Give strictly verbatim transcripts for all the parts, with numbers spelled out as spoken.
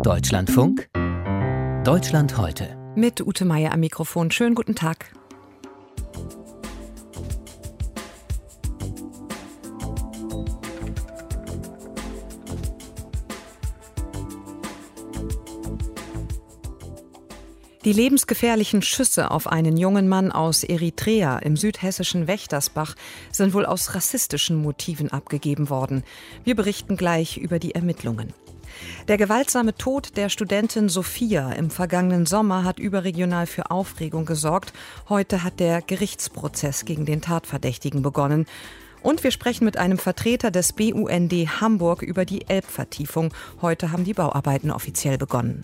Deutschlandfunk Deutschland heute. Mit Ute Meier am Mikrofon. Schönen guten Tag. Die lebensgefährlichen Schüsse auf einen jungen Mann aus Eritrea im südhessischen Wächtersbach sind wohl aus rassistischen Motiven abgegeben worden. Wir berichten gleich über die Ermittlungen. Der gewaltsame Tod der Studentin Sophia im vergangenen Sommer hat überregional für Aufregung gesorgt. Heute hat der Gerichtsprozess gegen den Tatverdächtigen begonnen. Und wir sprechen mit einem Vertreter des B U N D Hamburg über die Elbvertiefung. Heute haben die Bauarbeiten offiziell begonnen.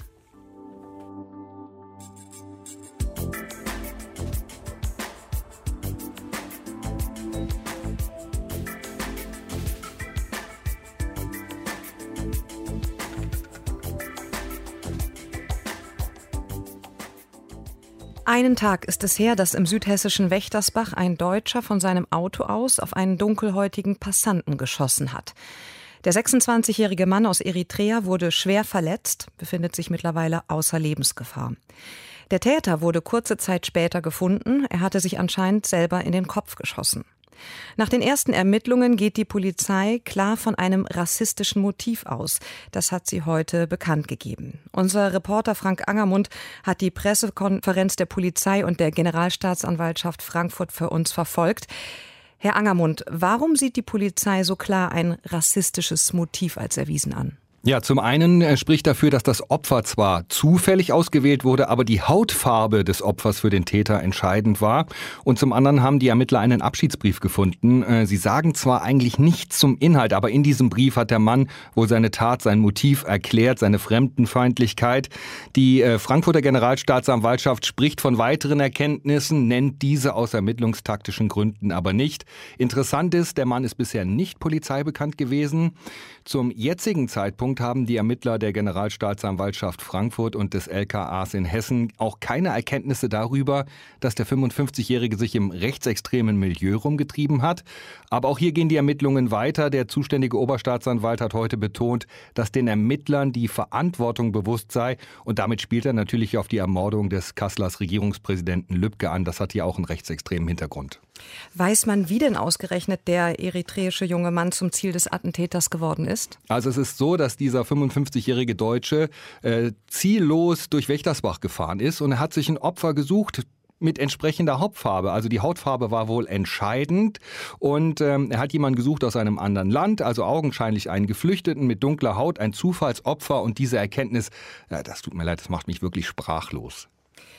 Einen Tag ist es her, dass im südhessischen Wächtersbach ein Deutscher von seinem Auto aus auf einen dunkelhäutigen Passanten geschossen hat. Der sechsundzwanzigjährige Mann aus Eritrea wurde schwer verletzt, befindet sich mittlerweile außer Lebensgefahr. Der Täter wurde kurze Zeit später gefunden. Er hatte sich anscheinend selber in den Kopf geschossen. Nach den ersten Ermittlungen geht die Polizei klar von einem rassistischen Motiv aus. Das hat sie heute bekannt gegeben. Unser Reporter Frank Angermund hat die Pressekonferenz der Polizei und der Generalstaatsanwaltschaft Frankfurt für uns verfolgt. Herr Angermund, warum sieht die Polizei so klar ein rassistisches Motiv als erwiesen an? Ja, zum einen spricht dafür, dass das Opfer zwar zufällig ausgewählt wurde, aber die Hautfarbe des Opfers für den Täter entscheidend war. Und zum anderen haben die Ermittler einen Abschiedsbrief gefunden. Sie sagen zwar eigentlich nichts zum Inhalt, aber in diesem Brief hat der Mann wohl seine Tat, sein Motiv erklärt, seine Fremdenfeindlichkeit. Die Frankfurter Generalstaatsanwaltschaft spricht von weiteren Erkenntnissen, nennt diese aus ermittlungstaktischen Gründen aber nicht. Interessant ist, der Mann ist bisher nicht polizeibekannt gewesen. Zum jetzigen Zeitpunkt haben die Ermittler der Generalstaatsanwaltschaft Frankfurt und des L K As in Hessen auch keine Erkenntnisse darüber, dass der fünfundfünfzigjährige sich im rechtsextremen Milieu rumgetrieben hat. Aber auch hier gehen die Ermittlungen weiter. Der zuständige Oberstaatsanwalt hat heute betont, dass den Ermittlern die Verantwortung bewusst sei. Und damit spielt er natürlich auf die Ermordung des Kasslers Regierungspräsidenten Lübcke an. Das hat hier auch einen rechtsextremen Hintergrund. Weiß man, wie denn ausgerechnet der eritreische junge Mann zum Ziel des Attentäters geworden ist? Also es ist so, dass dieser fünfundfünfzigjährige Deutsche äh, ziellos durch Wächtersbach gefahren ist und er hat sich ein Opfer gesucht mit entsprechender Hautfarbe. Also die Hautfarbe war wohl entscheidend und ähm, er hat jemanden gesucht aus einem anderen Land, also augenscheinlich einen Geflüchteten mit dunkler Haut, ein Zufallsopfer und diese Erkenntnis, ja, das tut mir leid, das macht mich wirklich sprachlos.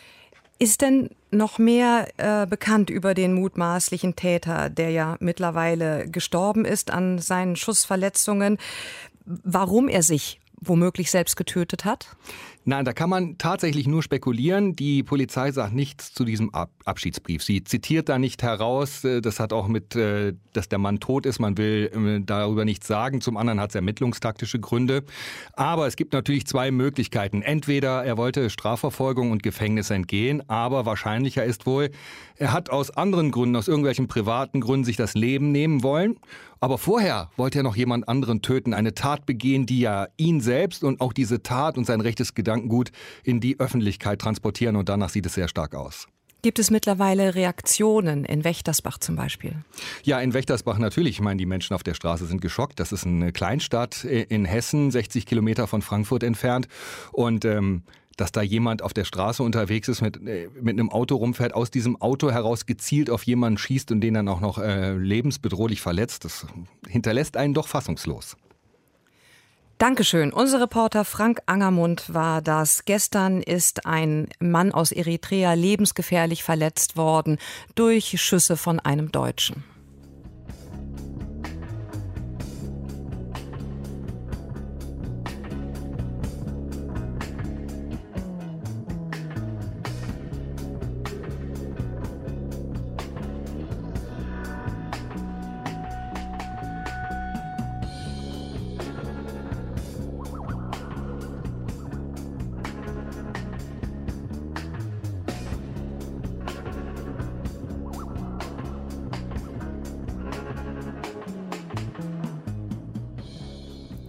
Ist denn noch mehr äh, bekannt über den mutmaßlichen Täter, der ja mittlerweile gestorben ist an seinen Schussverletzungen, warum er sich womöglich selbst getötet hat? Nein, da kann man tatsächlich nur spekulieren. Die Polizei sagt nichts zu diesem Ab- Abschiedsbrief. Sie zitiert da nicht heraus. Das hat auch mit, dass der Mann tot ist. Man will darüber nichts sagen. Zum anderen hat es ermittlungstaktische Gründe. Aber es gibt natürlich zwei Möglichkeiten. Entweder er wollte Strafverfolgung und Gefängnis entgehen, aber wahrscheinlicher ist wohl, er hat aus anderen Gründen, aus irgendwelchen privaten Gründen sich das Leben nehmen wollen. Aber vorher wollte er noch jemand anderen töten, eine Tat begehen, die ja ihn selbst und auch diese Tat und sein rechtes Gedankengut in die Öffentlichkeit transportieren und danach sieht es sehr stark aus. Gibt es mittlerweile Reaktionen in Wächtersbach zum Beispiel? Ja, in Wächtersbach natürlich. Ich meine, die Menschen auf der Straße sind geschockt. Das ist eine Kleinstadt in Hessen, sechzig Kilometer von Frankfurt entfernt und ähm, dass da jemand auf der Straße unterwegs ist, mit, mit einem Auto rumfährt, aus diesem Auto heraus gezielt auf jemanden schießt und den dann auch noch äh, lebensbedrohlich verletzt, das hinterlässt einen doch fassungslos. Dankeschön. Unser Reporter Frank Angermund war das. Gestern ist ein Mann aus Eritrea lebensgefährlich verletzt worden durch Schüsse von einem Deutschen.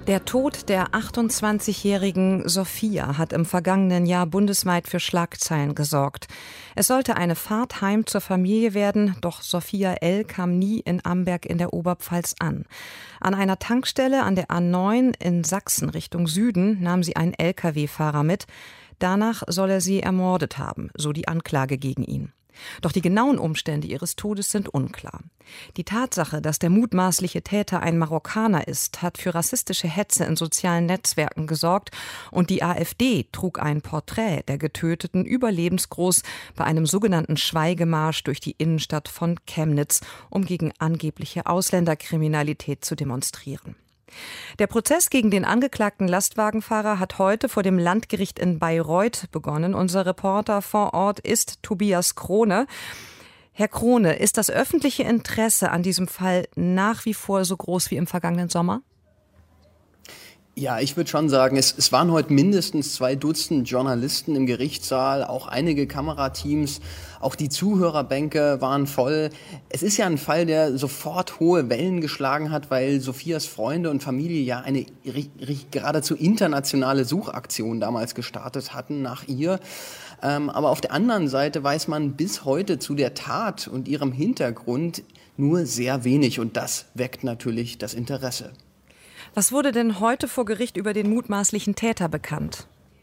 Der Tod der achtundzwanzigjährigen Sophia hat im vergangenen Jahr bundesweit für Schlagzeilen gesorgt. Es sollte eine Fahrt heim zur Familie werden, doch Sophia L. kam nie in Amberg in der Oberpfalz an. An einer Tankstelle an der A neun in Sachsen Richtung Süden nahm sie einen L K W-Fahrer mit. Danach soll er sie ermordet haben, so die Anklage gegen ihn. Doch die genauen Umstände ihres Todes sind unklar. Die Tatsache, dass der mutmaßliche Täter ein Marokkaner ist, hat für rassistische Hetze in sozialen Netzwerken gesorgt und die AfD trug ein Porträt der Getöteten überlebensgroß bei einem sogenannten Schweigemarsch durch die Innenstadt von Chemnitz, um gegen angebliche Ausländerkriminalität zu demonstrieren. Der Prozess gegen den angeklagten Lastwagenfahrer hat heute vor dem Landgericht in Bayreuth begonnen. Unser Reporter vor Ort ist Tobias Krone. Herr Krone, ist das öffentliche Interesse an diesem Fall nach wie vor so groß wie im vergangenen Sommer? Ja, ich würde schon sagen, es, es waren heute mindestens zwei Dutzend Journalisten im Gerichtssaal, auch einige Kamerateams, auch die Zuhörerbänke waren voll. Es ist ja ein Fall, der sofort hohe Wellen geschlagen hat, weil Sophias Freunde und Familie ja eine geradezu internationale Suchaktion damals gestartet hatten nach ihr. Ähm, aber auf der anderen Seite weiß man bis heute zu der Tat und ihrem Hintergrund nur sehr wenig und das weckt natürlich das Interesse. Was wurde denn heute vor Gericht über den mutmaßlichen Täter bekannt?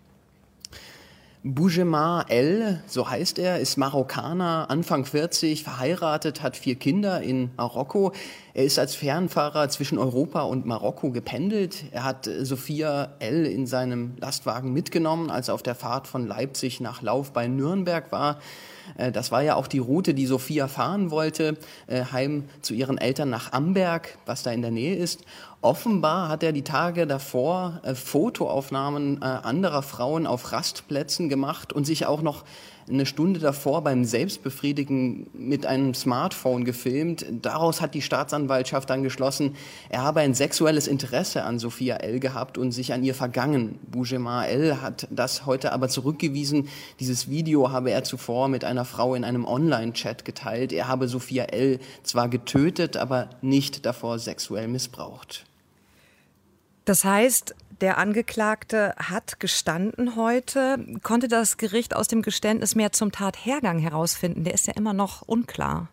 Boujemar El, so heißt er, ist Marokkaner, Anfang vierzig, verheiratet, hat vier Kinder in Marokko. Er ist als Fernfahrer zwischen Europa und Marokko gependelt. Er hat Sophia L. in seinem Lastwagen mitgenommen, als er auf der Fahrt von Leipzig nach Lauf bei Nürnberg war. Das war ja auch die Route, die Sophia fahren wollte, heim zu ihren Eltern nach Amberg, was da in der Nähe ist. Offenbar hat er die Tage davor Fotoaufnahmen anderer Frauen auf Rastplätzen gemacht und sich auch noch eine Stunde davor beim Selbstbefriedigen mit einem Smartphone gefilmt. Daraus hat die Staatsanwaltschaft dann geschlossen, er habe ein sexuelles Interesse an Sophia L. gehabt und sich an ihr vergangen. Boujemar L. hat das heute aber zurückgewiesen. Dieses Video habe er zuvor mit einer Frau in einem Online-Chat geteilt. Er habe Sophia L. zwar getötet, aber nicht davor sexuell missbraucht. Das heißt, der Angeklagte hat gestanden heute. Konnte das Gericht aus dem Geständnis mehr zum Tathergang herausfinden? Der ist ja immer noch unklar.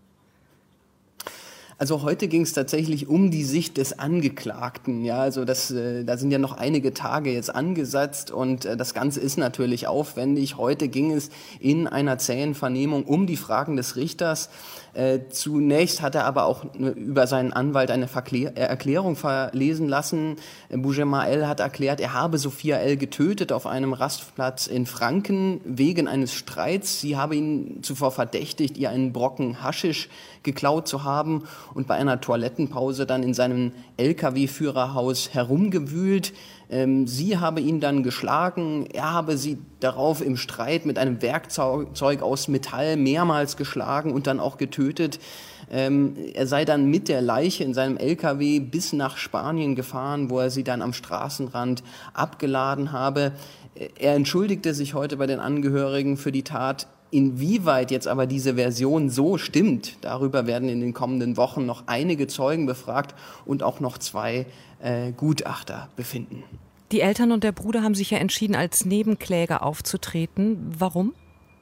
Also heute ging es tatsächlich um die Sicht des Angeklagten. Ja, also das, äh, da sind ja noch einige Tage jetzt angesetzt und äh, das Ganze ist natürlich aufwendig. Heute ging es in einer zähen Vernehmung um die Fragen des Richters. Äh, zunächst hat er aber auch äh, über seinen Anwalt eine Verklär- äh, Erklärung verlesen lassen. Äh, Boujemar El hat erklärt, er habe Sophia L. getötet auf einem Rastplatz in Franken wegen eines Streits. Sie habe ihn zuvor verdächtigt, ihr einen Brocken Haschisch geklaut zu haben und bei einer Toilettenpause dann in seinem L K W-Führerhaus herumgewühlt. Ähm, sie habe ihn dann geschlagen, er habe sie darauf im Streit mit einem Werkzeug aus Metall mehrmals geschlagen und dann auch getötet. Ähm, er sei dann mit der Leiche in seinem L K W bis nach Spanien gefahren, wo er sie dann am Straßenrand abgeladen habe. Er entschuldigte sich heute bei den Angehörigen für die Tat. Inwieweit jetzt aber diese Version so stimmt, darüber werden in den kommenden Wochen noch einige Zeugen befragt und auch noch zwei äh, Gutachter befinden. Die Eltern und der Bruder haben sich ja entschieden, als Nebenkläger aufzutreten. Warum?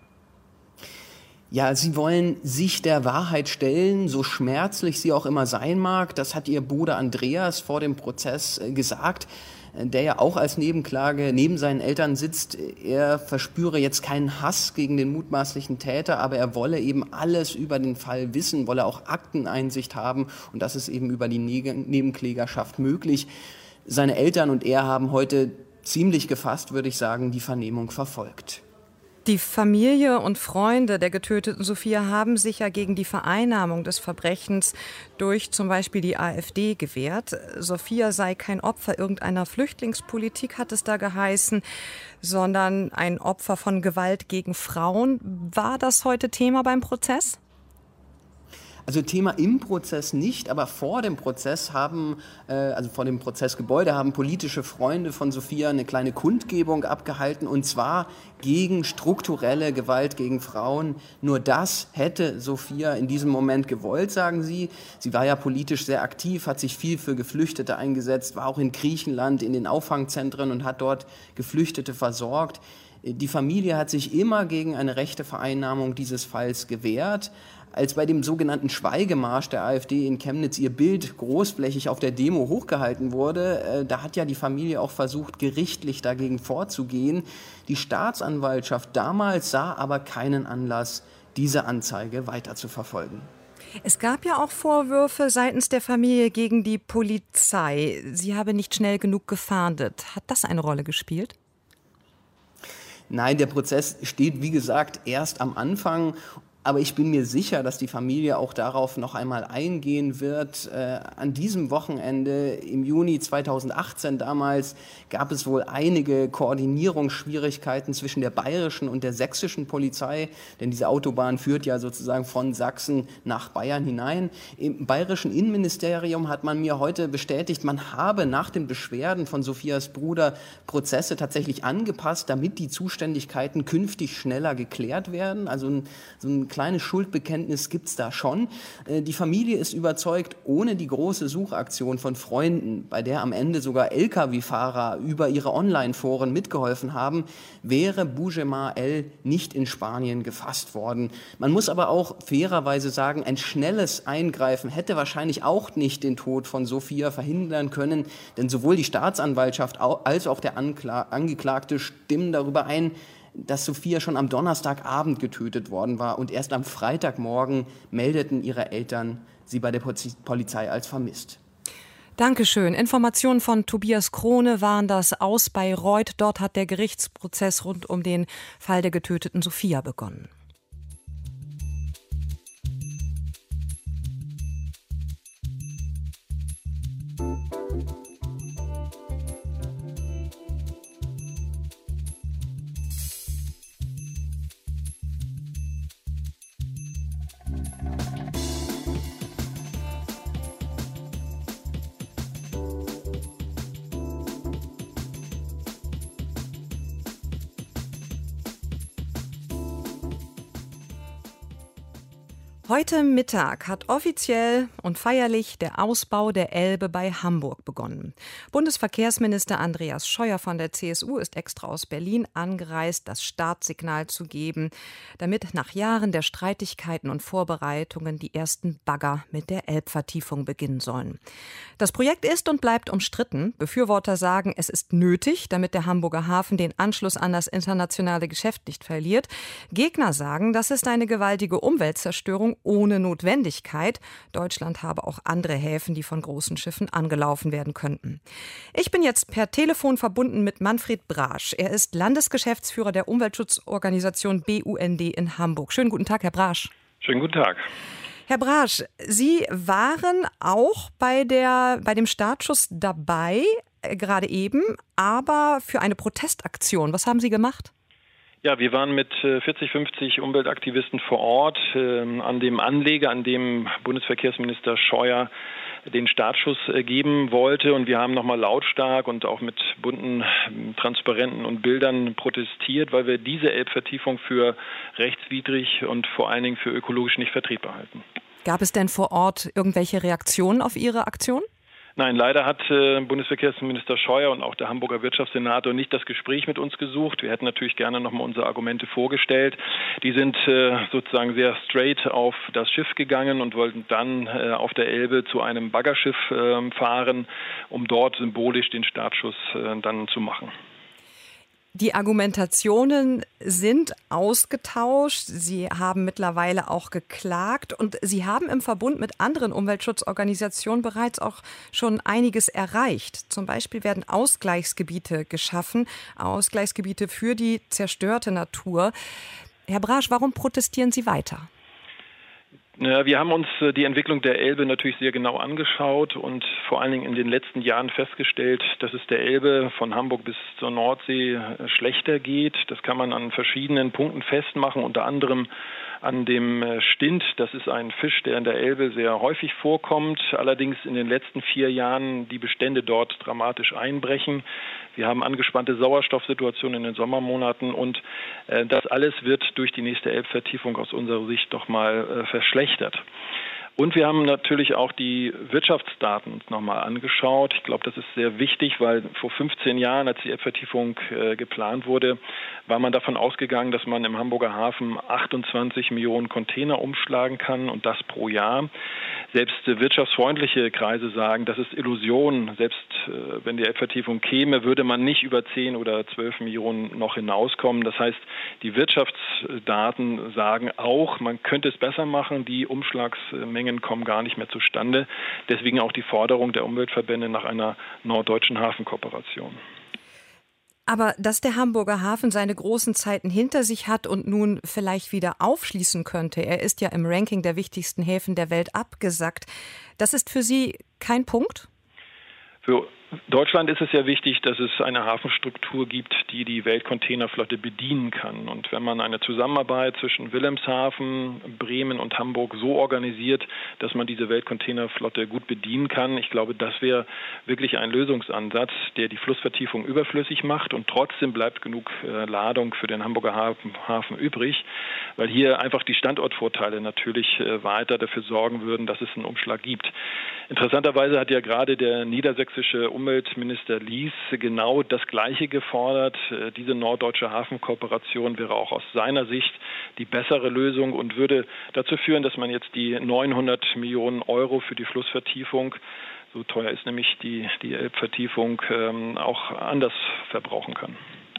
Ja, sie wollen sich der Wahrheit stellen, so schmerzlich sie auch immer sein mag. Das hat ihr Bruder Andreas vor dem Prozess äh, gesagt, der ja auch als Nebenklage neben seinen Eltern sitzt. Er verspüre jetzt keinen Hass gegen den mutmaßlichen Täter, aber er wolle eben alles über den Fall wissen, wolle auch Akteneinsicht haben und das ist eben über die Nebenklägerschaft möglich. Seine Eltern und er haben heute ziemlich gefasst, würde ich sagen, die Vernehmung verfolgt. Die Familie und Freunde der getöteten Sophia haben sich ja gegen die Vereinnahmung des Verbrechens durch zum Beispiel die AfD gewehrt. Sophia sei kein Opfer irgendeiner Flüchtlingspolitik, hat es da geheißen, sondern ein Opfer von Gewalt gegen Frauen. War das heute Thema beim Prozess? Also Thema im Prozess nicht, aber vor dem Prozess haben, äh, also vor dem Prozessgebäude haben politische Freunde von Sophia eine kleine Kundgebung abgehalten, und zwar gegen strukturelle Gewalt gegen Frauen. Nur das hätte Sophia in diesem Moment gewollt, sagen sie. Sie war ja politisch sehr aktiv, hat sich viel für Geflüchtete eingesetzt, war auch in Griechenland in den Auffangzentren und hat dort Geflüchtete versorgt. Die Familie hat sich immer gegen eine rechte Vereinnahmung dieses Falls gewehrt. Als bei dem sogenannten Schweigemarsch der AfD in Chemnitz ihr Bild großflächig auf der Demo hochgehalten wurde, äh, da hat ja die Familie auch versucht, gerichtlich dagegen vorzugehen. Die Staatsanwaltschaft damals sah aber keinen Anlass, diese Anzeige weiter zu verfolgen. Es gab ja auch Vorwürfe seitens der Familie gegen die Polizei. Sie habe nicht schnell genug gefahndet. Hat das eine Rolle gespielt? Nein, der Prozess steht, wie gesagt, erst am Anfang. Aber ich bin mir sicher, dass die Familie auch darauf noch einmal eingehen wird. Äh, an diesem Wochenende im Juni zweitausendachtzehn damals gab es wohl einige Koordinierungsschwierigkeiten zwischen der bayerischen und der sächsischen Polizei, denn diese Autobahn führt ja sozusagen von Sachsen nach Bayern hinein. Im bayerischen Innenministerium hat man mir heute bestätigt, man habe nach den Beschwerden von Sophias Bruder Prozesse tatsächlich angepasst, damit die Zuständigkeiten künftig schneller geklärt werden. Also ein, so ein kleines Schuldbekenntnis gibt es da schon. Die Familie ist überzeugt, ohne die große Suchaktion von Freunden, bei der am Ende sogar L K W-Fahrer über ihre Online-Foren mitgeholfen haben, wäre Bugemar L. nicht in Spanien gefasst worden. Man muss aber auch fairerweise sagen, ein schnelles Eingreifen hätte wahrscheinlich auch nicht den Tod von Sophia verhindern können, denn sowohl die Staatsanwaltschaft als auch der Ankla- Angeklagte stimmen darüber ein, dass Sophia schon am Donnerstagabend getötet worden war, und erst am Freitagmorgen meldeten ihre Eltern sie bei der Polizei als vermisst. Dankeschön. Informationen von Tobias Krone waren das aus Bayreuth. Dort hat der Gerichtsprozess rund um den Fall der getöteten Sophia begonnen. Heute Mittag hat offiziell und feierlich der Ausbau der Elbe bei Hamburg begonnen. Bundesverkehrsminister Andreas Scheuer von der C S U ist extra aus Berlin angereist, das Startsignal zu geben, damit nach Jahren der Streitigkeiten und Vorbereitungen die ersten Bagger mit der Elbvertiefung beginnen sollen. Das Projekt ist und bleibt umstritten. Befürworter sagen, es ist nötig, damit der Hamburger Hafen den Anschluss an das internationale Geschäft nicht verliert. Gegner sagen, das ist eine gewaltige Umweltzerstörung ohne Notwendigkeit. Deutschland habe auch andere Häfen, die von großen Schiffen angelaufen werden könnten. Ich bin jetzt per Telefon verbunden mit Manfred Brasch. Er ist Landesgeschäftsführer der Umweltschutzorganisation B U N D in Hamburg. Schönen guten Tag, Herr Brasch. Schönen guten Tag. Herr Brasch, Sie waren auch bei, der, bei dem Startschuss dabei, äh, gerade eben, aber für eine Protestaktion. Was haben Sie gemacht? Ja, wir waren mit vierzig, fünfzig Umweltaktivisten vor Ort äh, an dem Anleger, an dem Bundesverkehrsminister Scheuer den Startschuss äh, geben wollte. Und wir haben nochmal lautstark und auch mit bunten Transparenten und Bildern protestiert, weil wir diese Elbvertiefung für rechtswidrig und vor allen Dingen für ökologisch nicht vertretbar halten. Gab es denn vor Ort irgendwelche Reaktionen auf Ihre Aktion? Nein, leider hat äh, Bundesverkehrsminister Scheuer und auch der Hamburger Wirtschaftssenator nicht das Gespräch mit uns gesucht. Wir hätten natürlich gerne nochmal unsere Argumente vorgestellt. Die sind äh, sozusagen sehr straight auf das Schiff gegangen und wollten dann äh, auf der Elbe zu einem Baggerschiff äh, fahren, um dort symbolisch den Startschuss äh, dann zu machen. Die Argumentationen sind ausgetauscht. Sie haben mittlerweile auch geklagt und Sie haben im Verbund mit anderen Umweltschutzorganisationen bereits auch schon einiges erreicht. Zum Beispiel werden Ausgleichsgebiete geschaffen, Ausgleichsgebiete für die zerstörte Natur. Herr Brasch, warum protestieren Sie weiter? Wir haben uns die Entwicklung der Elbe natürlich sehr genau angeschaut und vor allen Dingen in den letzten Jahren festgestellt, dass es der Elbe von Hamburg bis zur Nordsee schlechter geht. Das kann man an verschiedenen Punkten festmachen, unter anderem an dem Stint. Das ist ein Fisch, der in der Elbe sehr häufig vorkommt, allerdings in den letzten vier Jahren die Bestände dort dramatisch einbrechen. Wir haben angespannte Sauerstoffsituationen in den Sommermonaten und äh, das alles wird durch die nächste Elbvertiefung aus unserer Sicht doch mal äh, verschlechtert. Und wir haben natürlich auch die Wirtschaftsdaten uns nochmal angeschaut. Ich glaube, das ist sehr wichtig, weil vor fünfzehn Jahren, als die Elbvertiefung äh, geplant wurde, war man davon ausgegangen, dass man im Hamburger Hafen achtundzwanzig Millionen Container umschlagen kann und das pro Jahr. Selbst äh, wirtschaftsfreundliche Kreise sagen, das ist Illusion. Selbst äh, wenn die Elbvertiefung käme, würde man nicht über zehn oder zwölf Millionen noch hinauskommen. Das heißt, die Wirtschaftsdaten sagen auch, man könnte es besser machen. Die Umschlagsmengen kommen gar nicht mehr zustande. Deswegen auch die Forderung der Umweltverbände nach einer norddeutschen Hafenkooperation. Aber dass der Hamburger Hafen seine großen Zeiten hinter sich hat und nun vielleicht wieder aufschließen könnte, er ist ja im Ranking der wichtigsten Häfen der Welt abgesackt, das ist für Sie kein Punkt? Für Deutschland ist es ja wichtig, dass es eine Hafenstruktur gibt, die die Weltcontainerflotte bedienen kann. Und wenn man eine Zusammenarbeit zwischen Wilhelmshaven, Bremen und Hamburg so organisiert, dass man diese Weltcontainerflotte gut bedienen kann, ich glaube, das wäre wirklich ein Lösungsansatz, der die Flussvertiefung überflüssig macht und trotzdem bleibt genug äh, Ladung für den Hamburger Hafen, Hafen übrig, weil hier einfach die Standortvorteile natürlich äh, weiter dafür sorgen würden, dass es einen Umschlag gibt. Interessanterweise hat ja gerade der niedersächsische Umweltminister Lies genau das Gleiche gefordert. Diese norddeutsche Hafenkooperation wäre auch aus seiner Sicht die bessere Lösung und würde dazu führen, dass man jetzt die neunhundert Millionen Euro für die Flussvertiefung, so teuer ist nämlich die, die Elbvertiefung, ähm, auch anders verbrauchen kann.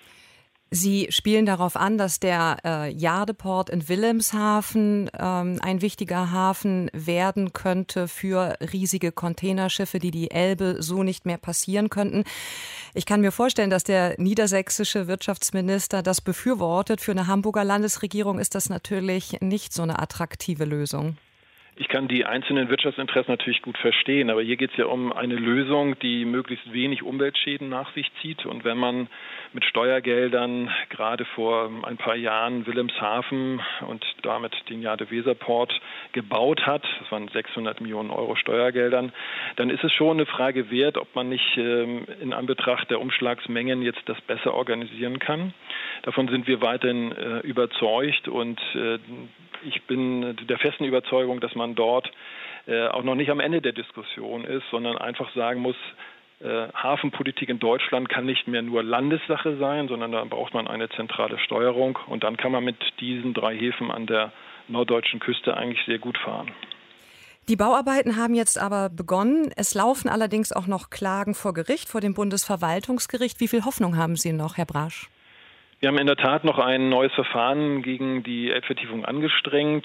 Sie spielen darauf an, dass der äh, Jardeport in Wilhelmshaven ähm, ein wichtiger Hafen werden könnte für riesige Containerschiffe, die die Elbe so nicht mehr passieren könnten. Ich kann mir vorstellen, dass der niedersächsische Wirtschaftsminister das befürwortet. Für eine Hamburger Landesregierung ist das natürlich nicht so eine attraktive Lösung. Ich kann die einzelnen Wirtschaftsinteressen natürlich gut verstehen, aber hier geht es ja um eine Lösung, die möglichst wenig Umweltschäden nach sich zieht. Und wenn man mit Steuergeldern gerade vor ein paar Jahren Wilhelmshaven und damit den Jade-Weser-Port gebaut hat, das waren sechshundert Millionen Euro Steuergeldern, dann ist es schon eine Frage wert, ob man nicht ähm, in Anbetracht der Umschlagsmengen jetzt das besser organisieren kann. Davon sind wir weiterhin äh, überzeugt und äh, ich bin der festen Überzeugung, dass man dort äh, auch noch nicht am Ende der Diskussion ist, sondern einfach sagen muss, äh, Hafenpolitik in Deutschland kann nicht mehr nur Landessache sein, sondern da braucht man eine zentrale Steuerung und dann kann man mit diesen drei Häfen an der norddeutschen Küste eigentlich sehr gut fahren. Die Bauarbeiten haben jetzt aber begonnen. Es laufen allerdings auch noch Klagen vor Gericht, vor dem Bundesverwaltungsgericht. Wie viel Hoffnung haben Sie noch, Herr Brasch? Wir haben in der Tat noch ein neues Verfahren gegen die Elbvertiefung angestrengt.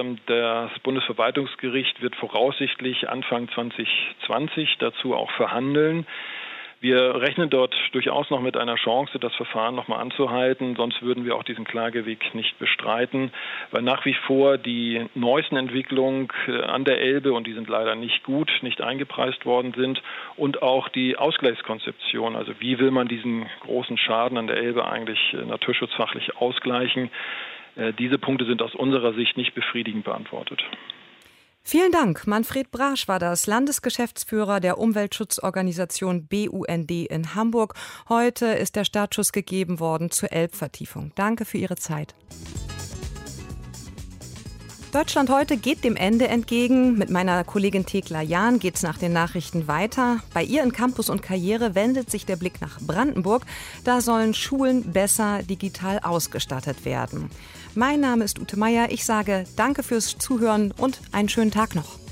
Das Bundesverwaltungsgericht wird voraussichtlich Anfang zwanzig zwanzig dazu auch verhandeln. Wir rechnen dort durchaus noch mit einer Chance, das Verfahren noch mal anzuhalten. Sonst würden wir auch diesen Klageweg nicht bestreiten, weil nach wie vor die neuesten Entwicklungen an der Elbe, und die sind leider nicht gut, nicht eingepreist worden sind. Und auch die Ausgleichskonzeption, also wie will man diesen großen Schaden an der Elbe eigentlich naturschutzfachlich ausgleichen. Diese Punkte sind aus unserer Sicht nicht befriedigend beantwortet. Vielen Dank. Manfred Brasch war das, Landesgeschäftsführer der Umweltschutzorganisation B U N D in Hamburg. Heute ist der Startschuss gegeben worden zur Elbvertiefung. Danke für Ihre Zeit. Deutschland heute geht dem Ende entgegen. Mit meiner Kollegin Thekla Jahn geht's nach den Nachrichten weiter. Bei ihr in Campus und Karriere wendet sich der Blick nach Brandenburg. Da sollen Schulen besser digital ausgestattet werden. Mein Name ist Ute Meier. Ich sage danke fürs Zuhören und einen schönen Tag noch.